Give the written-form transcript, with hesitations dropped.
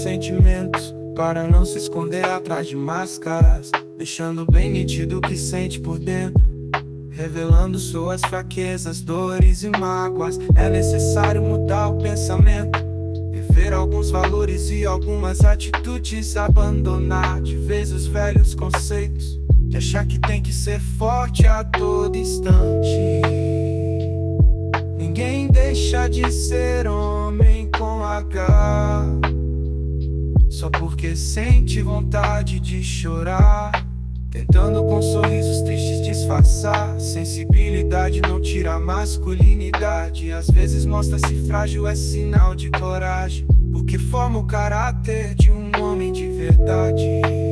sentimentos, para não se esconder atrás de máscaras, deixando bem nítido o que sente por dentro, revelando suas fraquezas, dores e mágoas. É necessário mudar o pensamento, rever alguns valores e algumas atitudes, abandonar de vez os velhos conceitos de achar que tem que ser forte a todo instante. Ninguém deixa de ser homem com H só porque sente vontade de chorar, tentando com sorrisos tristes disfarçar. Sensibilidade não tira a masculinidade, às vezes mostra-se frágil, é sinal de coragem, porque forma o caráter de um homem de verdade.